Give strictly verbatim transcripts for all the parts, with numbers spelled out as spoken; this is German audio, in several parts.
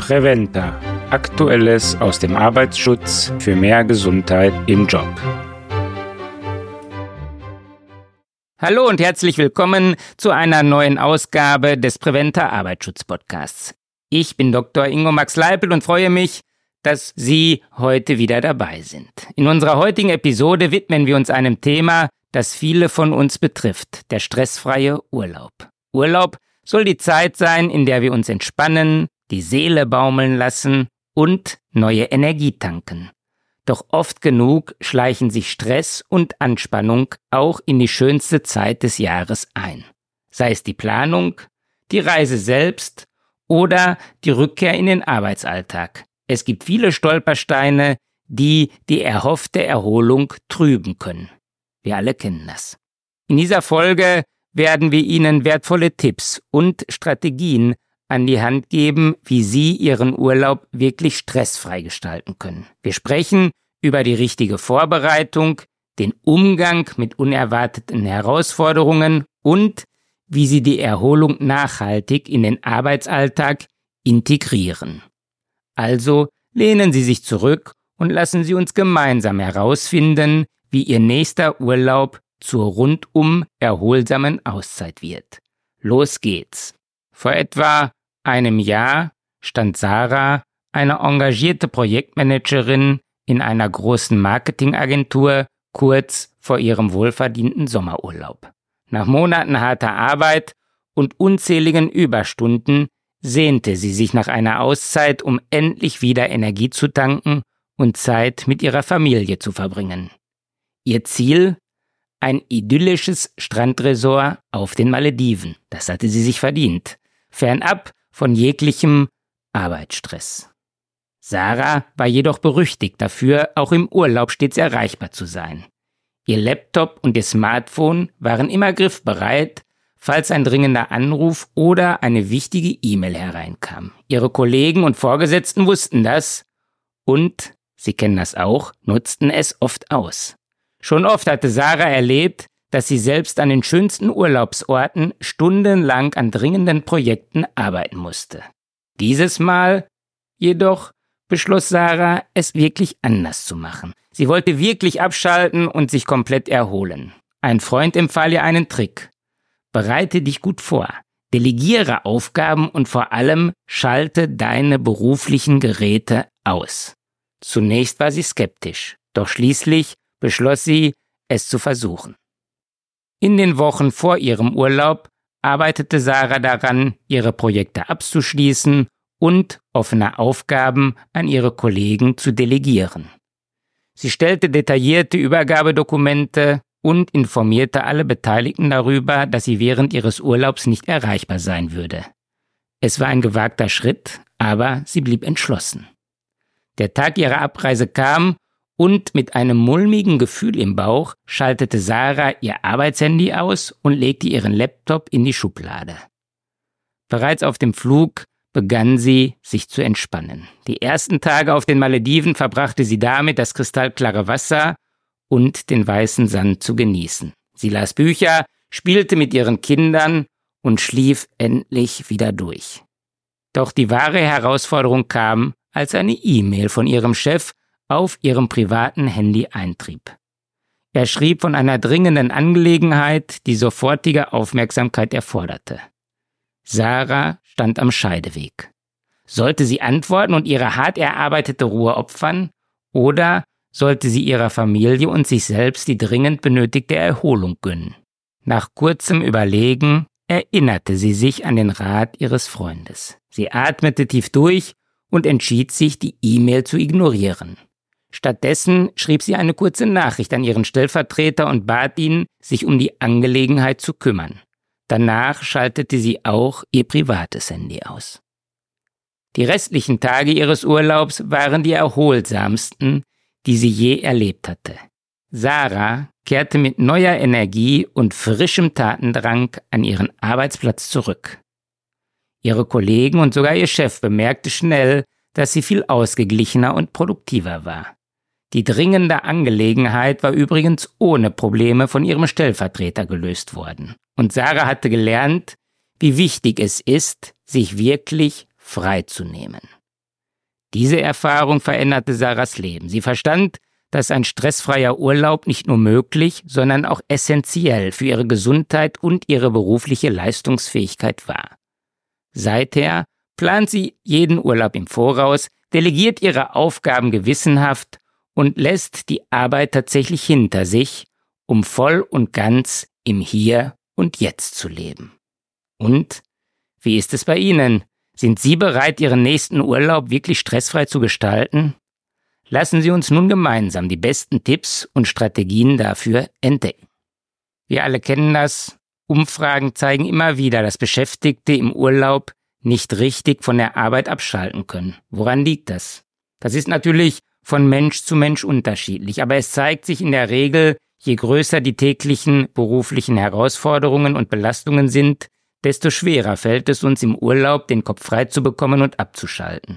Preventa. Aktuelles aus dem Arbeitsschutz für mehr Gesundheit im Job. Hallo und herzlich willkommen zu einer neuen Ausgabe des Preventa Arbeitsschutz-Podcasts. Ich bin Doktor Ingo Max Leipel und freue mich, dass Sie heute wieder dabei sind. In unserer heutigen Episode widmen wir uns einem Thema, das viele von uns betrifft, der stressfreie Urlaub. Urlaub soll die Zeit sein, in der wir uns entspannen, die Seele baumeln lassen und neue Energie tanken. Doch oft genug schleichen sich Stress und Anspannung auch in die schönste Zeit des Jahres ein. Sei es die Planung, die Reise selbst oder die Rückkehr in den Arbeitsalltag. Es gibt viele Stolpersteine, die die erhoffte Erholung trüben können. Wir alle kennen das. In dieser Folge werden wir Ihnen wertvolle Tipps und Strategien an die Hand geben, wie Sie Ihren Urlaub wirklich stressfrei gestalten können. Wir sprechen über die richtige Vorbereitung, den Umgang mit unerwarteten Herausforderungen und wie Sie die Erholung nachhaltig in den Arbeitsalltag integrieren. Also lehnen Sie sich zurück und lassen Sie uns gemeinsam herausfinden, wie Ihr nächster Urlaub zur rundum erholsamen Auszeit wird. Los geht's! Vor etwa einem Jahr stand Sarah, eine engagierte Projektmanagerin in einer großen Marketingagentur, kurz vor ihrem wohlverdienten Sommerurlaub. Nach Monaten harter Arbeit und unzähligen Überstunden sehnte sie sich nach einer Auszeit, um endlich wieder Energie zu tanken und Zeit mit ihrer Familie zu verbringen. Ihr Ziel? Ein idyllisches Strandresort auf den Malediven. Das hatte sie sich verdient. Fernab von jeglichem Arbeitsstress. Sarah war jedoch berüchtigt dafür, auch im Urlaub stets erreichbar zu sein. Ihr Laptop und ihr Smartphone waren immer griffbereit, falls ein dringender Anruf oder eine wichtige E-Mail hereinkam. Ihre Kollegen und Vorgesetzten wussten das und, Sie kennen das auch, nutzten es oft aus. Schon oft hatte Sarah erlebt, dass sie selbst an den schönsten Urlaubsorten stundenlang an dringenden Projekten arbeiten musste. Dieses Mal jedoch beschloss Sarah, es wirklich anders zu machen. Sie wollte wirklich abschalten und sich komplett erholen. Ein Freund empfahl ihr einen Trick. Bereite dich gut vor, delegiere Aufgaben und vor allem schalte deine beruflichen Geräte aus. Zunächst war sie skeptisch, doch schließlich beschloss sie, es zu versuchen. In den Wochen vor ihrem Urlaub arbeitete Sarah daran, ihre Projekte abzuschließen und offene Aufgaben an ihre Kollegen zu delegieren. Sie stellte detaillierte Übergabedokumente und informierte alle Beteiligten darüber, dass sie während ihres Urlaubs nicht erreichbar sein würde. Es war ein gewagter Schritt, aber sie blieb entschlossen. Der Tag ihrer Abreise kam und mit einem mulmigen Gefühl im Bauch schaltete Sarah ihr Arbeitshandy aus und legte ihren Laptop in die Schublade. Bereits auf dem Flug begann sie, sich zu entspannen. Die ersten Tage auf den Malediven verbrachte sie damit, das kristallklare Wasser und den weißen Sand zu genießen. Sie las Bücher, spielte mit ihren Kindern und schlief endlich wieder durch. Doch die wahre Herausforderung kam, als eine E-Mail von ihrem Chef auf ihrem privaten Handy eintrieb. Er schrieb von einer dringenden Angelegenheit, die sofortige Aufmerksamkeit erforderte. Sarah stand am Scheideweg. Sollte sie antworten und ihre hart erarbeitete Ruhe opfern, oder sollte sie ihrer Familie und sich selbst die dringend benötigte Erholung gönnen? Nach kurzem Überlegen erinnerte sie sich an den Rat ihres Freundes. Sie atmete tief durch und entschied sich, die E-Mail zu ignorieren. Stattdessen schrieb sie eine kurze Nachricht an ihren Stellvertreter und bat ihn, sich um die Angelegenheit zu kümmern. Danach schaltete sie auch ihr privates Handy aus. Die restlichen Tage ihres Urlaubs waren die erholsamsten, die sie je erlebt hatte. Sarah kehrte mit neuer Energie und frischem Tatendrang an ihren Arbeitsplatz zurück. Ihre Kollegen und sogar ihr Chef bemerkte schnell, dass sie viel ausgeglichener und produktiver war. Die dringende Angelegenheit war übrigens ohne Probleme von ihrem Stellvertreter gelöst worden. Und Sarah hatte gelernt, wie wichtig es ist, sich wirklich freizunehmen. Diese Erfahrung veränderte Sarahs Leben. Sie verstand, dass ein stressfreier Urlaub nicht nur möglich, sondern auch essentiell für ihre Gesundheit und ihre berufliche Leistungsfähigkeit war. Seither plant sie jeden Urlaub im Voraus, delegiert ihre Aufgaben gewissenhaft und lässt die Arbeit tatsächlich hinter sich, um voll und ganz im Hier und Jetzt zu leben. Und wie ist es bei Ihnen? Sind Sie bereit, Ihren nächsten Urlaub wirklich stressfrei zu gestalten? Lassen Sie uns nun gemeinsam die besten Tipps und Strategien dafür entdecken. Wir alle kennen das. Umfragen zeigen immer wieder, dass Beschäftigte im Urlaub nicht richtig von der Arbeit abschalten können. Woran liegt das? Das ist natürlich von Mensch zu Mensch unterschiedlich, aber es zeigt sich in der Regel, je größer die täglichen beruflichen Herausforderungen und Belastungen sind, desto schwerer fällt es uns im Urlaub, den Kopf frei zu bekommen und abzuschalten.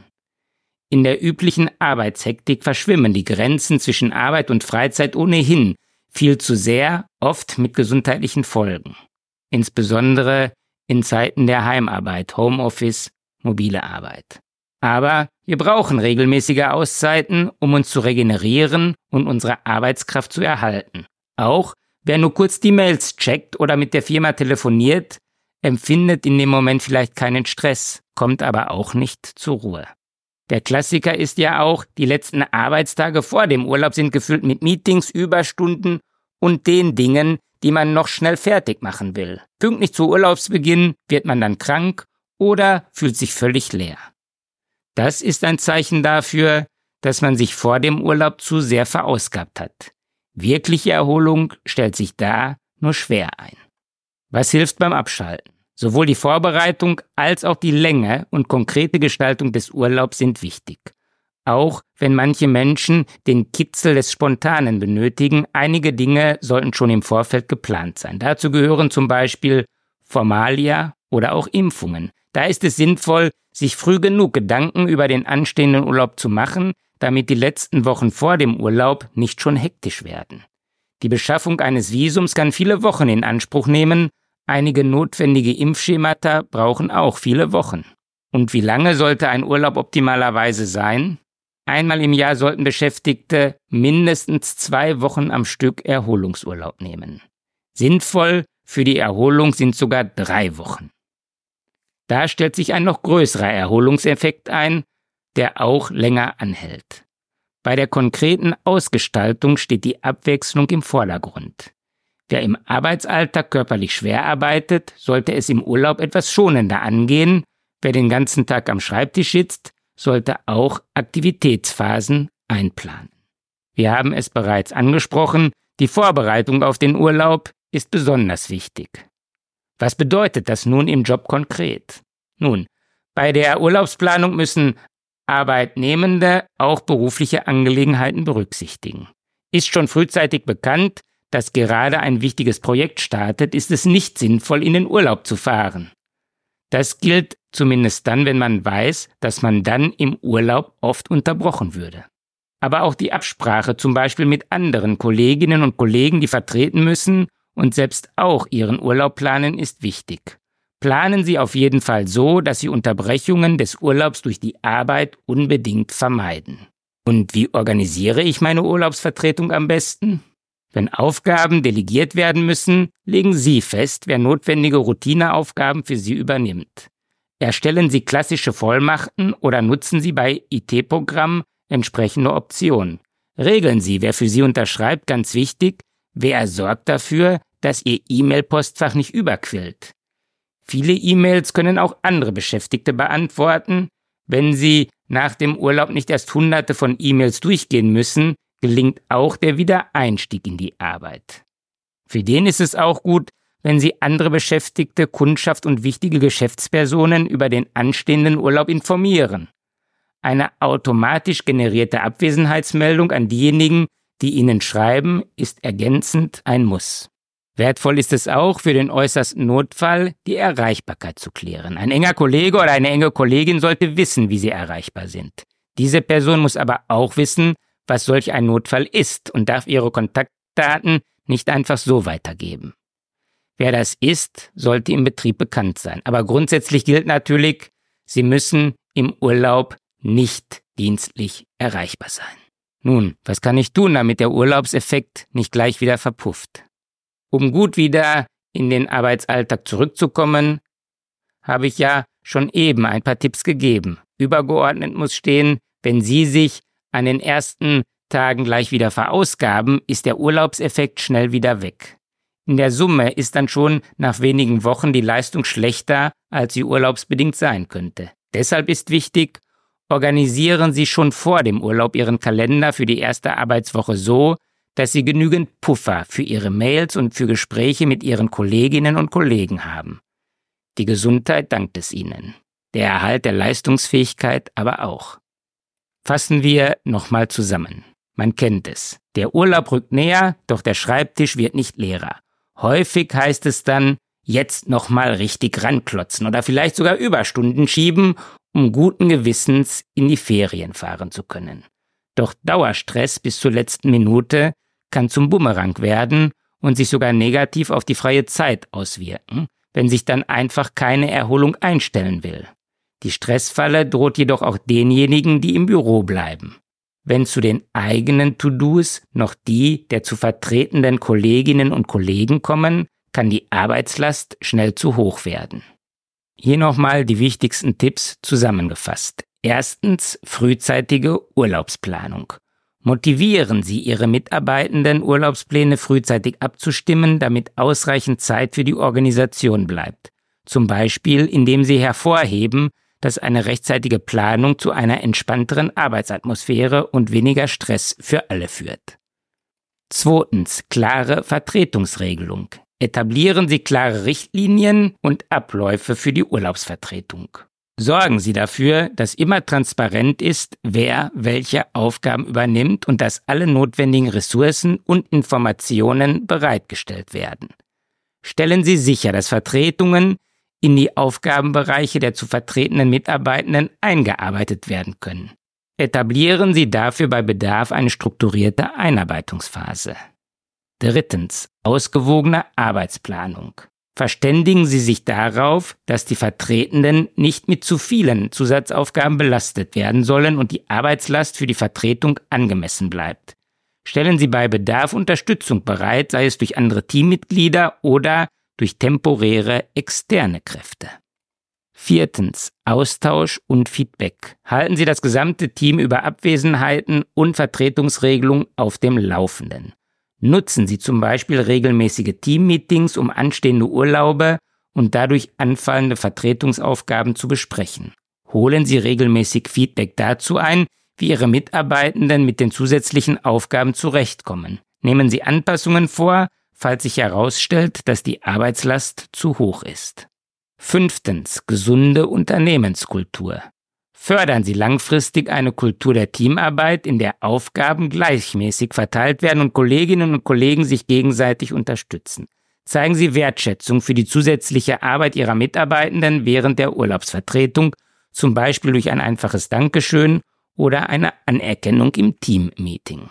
In der üblichen Arbeitshektik verschwimmen die Grenzen zwischen Arbeit und Freizeit ohnehin viel zu sehr, oft mit gesundheitlichen Folgen. Insbesondere in Zeiten der Heimarbeit, Homeoffice, mobile Arbeit. Aber wir brauchen regelmäßige Auszeiten, um uns zu regenerieren und unsere Arbeitskraft zu erhalten. Auch wer nur kurz die Mails checkt oder mit der Firma telefoniert, empfindet in dem Moment vielleicht keinen Stress, kommt aber auch nicht zur Ruhe. Der Klassiker ist ja auch, die letzten Arbeitstage vor dem Urlaub sind gefüllt mit Meetings, Überstunden und den Dingen, die man noch schnell fertig machen will. Pünktlich zu Urlaubsbeginn wird man dann krank oder fühlt sich völlig leer. Das ist ein Zeichen dafür, dass man sich vor dem Urlaub zu sehr verausgabt hat. Wirkliche Erholung stellt sich da nur schwer ein. Was hilft beim Abschalten? Sowohl die Vorbereitung als auch die Länge und konkrete Gestaltung des Urlaubs sind wichtig. Auch wenn manche Menschen den Kitzel des Spontanen benötigen, einige Dinge sollten schon im Vorfeld geplant sein. Dazu gehören zum Beispiel Formalia oder auch Impfungen. Da ist es sinnvoll, sich früh genug Gedanken über den anstehenden Urlaub zu machen, damit die letzten Wochen vor dem Urlaub nicht schon hektisch werden. Die Beschaffung eines Visums kann viele Wochen in Anspruch nehmen, einige notwendige Impfschemata brauchen auch viele Wochen. Und wie lange sollte ein Urlaub optimalerweise sein? Einmal im Jahr sollten Beschäftigte mindestens zwei Wochen am Stück Erholungsurlaub nehmen. Sinnvoll für die Erholung sind sogar drei Wochen. Da stellt sich ein noch größerer Erholungseffekt ein, der auch länger anhält. Bei der konkreten Ausgestaltung steht die Abwechslung im Vordergrund. Wer im Arbeitsalltag körperlich schwer arbeitet, sollte es im Urlaub etwas schonender angehen. Wer den ganzen Tag am Schreibtisch sitzt, sollte auch Aktivitätsphasen einplanen. Wir haben es bereits angesprochen, die Vorbereitung auf den Urlaub ist besonders wichtig. Was bedeutet das nun im Job konkret? Nun, bei der Urlaubsplanung müssen Arbeitnehmende auch berufliche Angelegenheiten berücksichtigen. Ist schon frühzeitig bekannt, dass gerade ein wichtiges Projekt startet, ist es nicht sinnvoll, in den Urlaub zu fahren. Das gilt zumindest dann, wenn man weiß, dass man dann im Urlaub oft unterbrochen würde. Aber auch die Absprache zum Beispiel mit anderen Kolleginnen und Kollegen, die vertreten müssen und selbst auch ihren Urlaub planen, ist wichtig. Planen Sie auf jeden Fall so, dass Sie Unterbrechungen des Urlaubs durch die Arbeit unbedingt vermeiden. Und wie organisiere ich meine Urlaubsvertretung am besten? Wenn Aufgaben delegiert werden müssen, legen Sie fest, wer notwendige Routineaufgaben für Sie übernimmt. Erstellen Sie klassische Vollmachten oder nutzen Sie bei I T-Programmen entsprechende Optionen. Regeln Sie, wer für Sie unterschreibt, ganz wichtig, wer sorgt dafür, dass Ihr E-Mail-Postfach nicht überquillt. Viele E-Mails können auch andere Beschäftigte beantworten. Wenn Sie nach dem Urlaub nicht erst hunderte von E-Mails durchgehen müssen, gelingt auch der Wiedereinstieg in die Arbeit. Für den ist es auch gut, wenn Sie andere Beschäftigte, Kundschaft und wichtige Geschäftspersonen über den anstehenden Urlaub informieren. Eine automatisch generierte Abwesenheitsmeldung an diejenigen, die Ihnen schreiben, ist ergänzend ein Muss. Wertvoll ist es auch, für den äußersten Notfall die Erreichbarkeit zu klären. Ein enger Kollege oder eine enge Kollegin sollte wissen, wie sie erreichbar sind. Diese Person muss aber auch wissen, was solch ein Notfall ist und darf ihre Kontaktdaten nicht einfach so weitergeben. Wer das ist, sollte im Betrieb bekannt sein. Aber grundsätzlich gilt natürlich, Sie müssen im Urlaub nicht dienstlich erreichbar sein. Nun, was kann ich tun, damit der Urlaubseffekt nicht gleich wieder verpufft? Um gut wieder in den Arbeitsalltag zurückzukommen, habe ich ja schon eben ein paar Tipps gegeben. Übergeordnet muss stehen, wenn Sie sich an den ersten Tagen gleich wieder verausgaben, ist der Urlaubseffekt schnell wieder weg. In der Summe ist dann schon nach wenigen Wochen die Leistung schlechter, als sie urlaubsbedingt sein könnte. Deshalb ist wichtig, organisieren Sie schon vor dem Urlaub Ihren Kalender für die erste Arbeitswoche so, dass Sie genügend Puffer für Ihre Mails und für Gespräche mit Ihren Kolleginnen und Kollegen haben. Die Gesundheit dankt es Ihnen, der Erhalt der Leistungsfähigkeit aber auch. Fassen wir nochmal zusammen. Man kennt es. Der Urlaub rückt näher, doch der Schreibtisch wird nicht leerer. Häufig heißt es dann, jetzt nochmal richtig ranklotzen oder vielleicht sogar Überstunden schieben, um guten Gewissens in die Ferien fahren zu können. Doch Dauerstress bis zur letzten Minute kann zum Bumerang werden und sich sogar negativ auf die freie Zeit auswirken, wenn sich dann einfach keine Erholung einstellen will. Die Stressfalle droht jedoch auch denjenigen, die im Büro bleiben. Wenn zu den eigenen To-Dos noch die der zu vertretenden Kolleginnen und Kollegen kommen, kann die Arbeitslast schnell zu hoch werden. Hier nochmal die wichtigsten Tipps zusammengefasst. Erstens, frühzeitige Urlaubsplanung. Motivieren Sie Ihre Mitarbeitenden, Urlaubspläne frühzeitig abzustimmen, damit ausreichend Zeit für die Organisation bleibt. Zum Beispiel, indem Sie hervorheben, dass eine rechtzeitige Planung zu einer entspannteren Arbeitsatmosphäre und weniger Stress für alle führt. Zweitens, klare Vertretungsregelung. Etablieren Sie klare Richtlinien und Abläufe für die Urlaubsvertretung. Sorgen Sie dafür, dass immer transparent ist, wer welche Aufgaben übernimmt und dass alle notwendigen Ressourcen und Informationen bereitgestellt werden. Stellen Sie sicher, dass Vertretungen in die Aufgabenbereiche der zu vertretenen Mitarbeitenden eingearbeitet werden können. Etablieren Sie dafür bei Bedarf eine strukturierte Einarbeitungsphase. Drittens, ausgewogene Arbeitsplanung. Verständigen Sie sich darauf, dass die Vertretenden nicht mit zu vielen Zusatzaufgaben belastet werden sollen und die Arbeitslast für die Vertretung angemessen bleibt. Stellen Sie bei Bedarf Unterstützung bereit, sei es durch andere Teammitglieder oder durch temporäre externe Kräfte. Viertens, Austausch und Feedback. Halten Sie das gesamte Team über Abwesenheiten und Vertretungsregelungen auf dem Laufenden. Nutzen Sie zum Beispiel regelmäßige Teammeetings, um anstehende Urlaube und dadurch anfallende Vertretungsaufgaben zu besprechen. Holen Sie regelmäßig Feedback dazu ein, wie Ihre Mitarbeitenden mit den zusätzlichen Aufgaben zurechtkommen. Nehmen Sie Anpassungen vor, falls sich herausstellt, dass die Arbeitslast zu hoch ist. Fünftens, gesunde Unternehmenskultur. Fördern Sie langfristig eine Kultur der Teamarbeit, in der Aufgaben gleichmäßig verteilt werden und Kolleginnen und Kollegen sich gegenseitig unterstützen. Zeigen Sie Wertschätzung für die zusätzliche Arbeit Ihrer Mitarbeitenden während der Urlaubsvertretung, zum Beispiel durch ein einfaches Dankeschön oder eine Anerkennung im Teammeeting.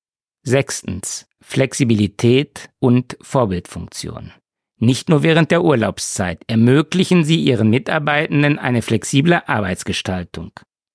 Sechstens, Flexibilität und Vorbildfunktion. Nicht nur während der Urlaubszeit ermöglichen Sie Ihren Mitarbeitenden eine flexible Arbeitsgestaltung.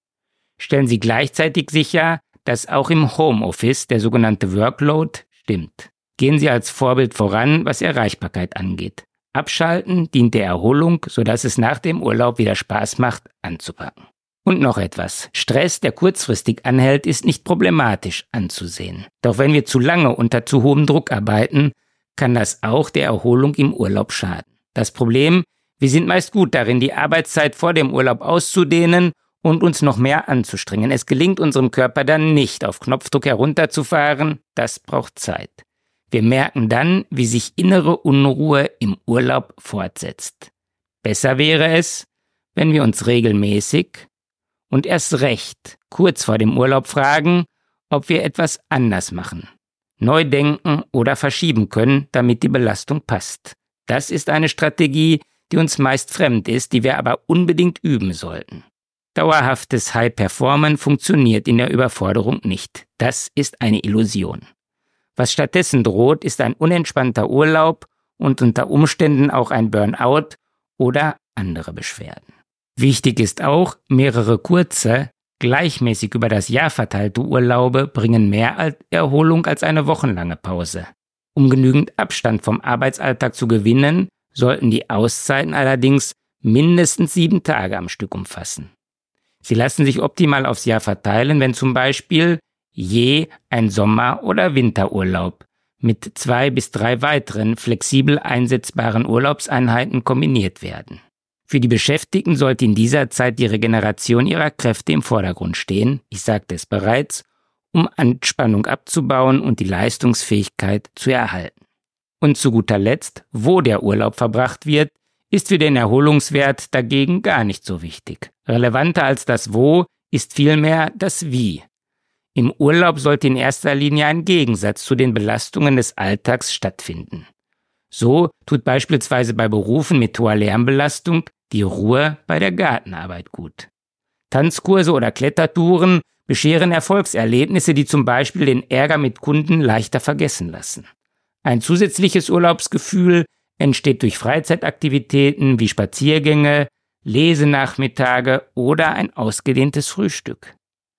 Stellen Sie gleichzeitig sicher, dass auch im Homeoffice der sogenannte Workload stimmt. Gehen Sie als Vorbild voran, was Erreichbarkeit angeht. Abschalten dient der Erholung, sodass es nach dem Urlaub wieder Spaß macht, anzupacken. Und noch etwas. Stress, der kurzfristig anhält, ist nicht problematisch anzusehen. Doch wenn wir zu lange unter zu hohem Druck arbeiten, kann das auch der Erholung im Urlaub schaden. Das Problem, wir sind meist gut darin, die Arbeitszeit vor dem Urlaub auszudehnen und uns noch mehr anzustrengen. Es gelingt unserem Körper dann nicht, auf Knopfdruck herunterzufahren. Das braucht Zeit. Wir merken dann, wie sich innere Unruhe im Urlaub fortsetzt. Besser wäre es, wenn wir uns regelmäßig und erst recht kurz vor dem Urlaub fragen, ob wir etwas anders machen, neu denken oder verschieben können, damit die Belastung passt. Das ist eine Strategie, die uns meist fremd ist, die wir aber unbedingt üben sollten. Dauerhaftes High-Performen funktioniert in der Überforderung nicht. Das ist eine Illusion. Was stattdessen droht, ist ein unentspannter Urlaub und unter Umständen auch ein Burnout oder andere Beschwerden. Wichtig ist auch, mehrere kurze, Gleichmäßig über das Jahr verteilte Urlaube bringen mehr Erholung als eine wochenlange Pause. Um genügend Abstand vom Arbeitsalltag zu gewinnen, sollten die Auszeiten allerdings mindestens sieben Tage am Stück umfassen. Sie lassen sich optimal aufs Jahr verteilen, wenn zum Beispiel je ein Sommer- oder Winterurlaub mit zwei bis drei weiteren flexibel einsetzbaren Urlaubseinheiten kombiniert werden. Für die Beschäftigten sollte in dieser Zeit die Regeneration ihrer Kräfte im Vordergrund stehen, ich sagte es bereits, um Anspannung abzubauen und die Leistungsfähigkeit zu erhalten. Und zu guter Letzt, wo der Urlaub verbracht wird, ist für den Erholungswert dagegen gar nicht so wichtig. Relevanter als das Wo ist vielmehr das Wie. Im Urlaub sollte in erster Linie ein Gegensatz zu den Belastungen des Alltags stattfinden. So tut beispielsweise bei Berufen mit hoher Lärmbelastung die Ruhe bei der Gartenarbeit gut. Tanzkurse oder Klettertouren bescheren Erfolgserlebnisse, die zum Beispiel den Ärger mit Kunden leichter vergessen lassen. Ein zusätzliches Urlaubsgefühl entsteht durch Freizeitaktivitäten wie Spaziergänge, Lesenachmittage oder ein ausgedehntes Frühstück.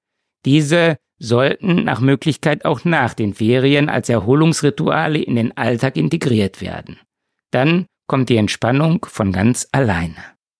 Diese sollten nach Möglichkeit auch nach den Ferien als Erholungsrituale in den Alltag integriert werden. Dann kommt die Entspannung von ganz alleine.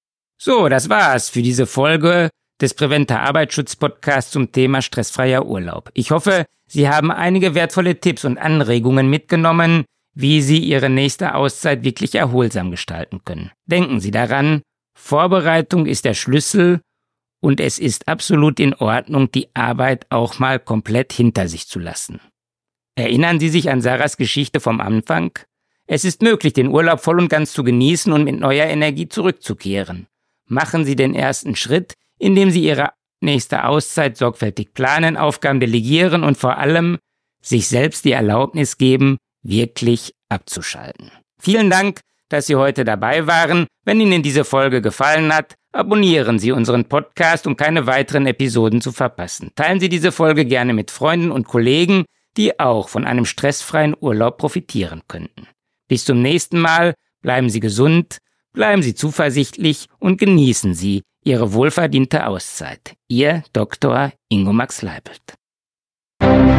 So, das war's für diese Folge des Preventer Arbeitsschutz Podcasts zum Thema stressfreier Urlaub. Ich hoffe, Sie haben einige wertvolle Tipps und Anregungen mitgenommen, wie Sie Ihre nächste Auszeit wirklich erholsam gestalten können. Denken Sie daran, Vorbereitung ist der Schlüssel und es ist absolut in Ordnung, die Arbeit auch mal komplett hinter sich zu lassen. Erinnern Sie sich an Sarahs Geschichte vom Anfang? Es ist möglich, den Urlaub voll und ganz zu genießen und mit neuer Energie zurückzukehren. Machen Sie den ersten Schritt, indem Sie Ihre nächste Auszeit sorgfältig planen, Aufgaben delegieren und vor allem sich selbst die Erlaubnis geben, wirklich abzuschalten. Vielen Dank, dass Sie heute dabei waren. Wenn Ihnen diese Folge gefallen hat, abonnieren Sie unseren Podcast, um keine weiteren Episoden zu verpassen. Teilen Sie diese Folge gerne mit Freunden und Kollegen, die auch von einem stressfreien Urlaub profitieren könnten. Bis zum nächsten Mal, bleiben Sie gesund, bleiben Sie zuversichtlich und genießen Sie Ihre wohlverdiente Auszeit. Ihr Doktor Ingo Max Leipelt.